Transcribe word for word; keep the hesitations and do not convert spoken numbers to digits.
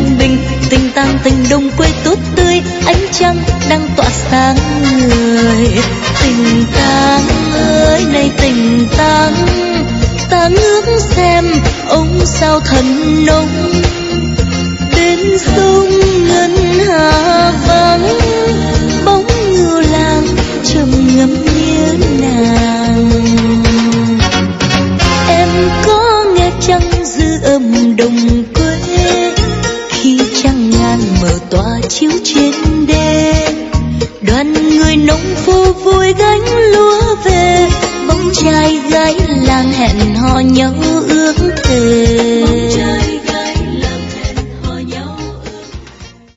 thanh bình, tình tang tình đồng quê tốt tươi, ánh trăng đang tỏa sáng người. Tình tang ơi này tình tang, ta ngước xem ông sao thần nông. Bên sông ngân hà vắng, bóng ngưu lang trầm ngâm nhớ nàng. Em có nghe trăng dư âm đồng quê, khi trăng ngàn mở tỏa chiếu trên đê. Đoàn người nông phu vui gánh lúa về, bóng trai gái làng hẹn hò nhau ước thề.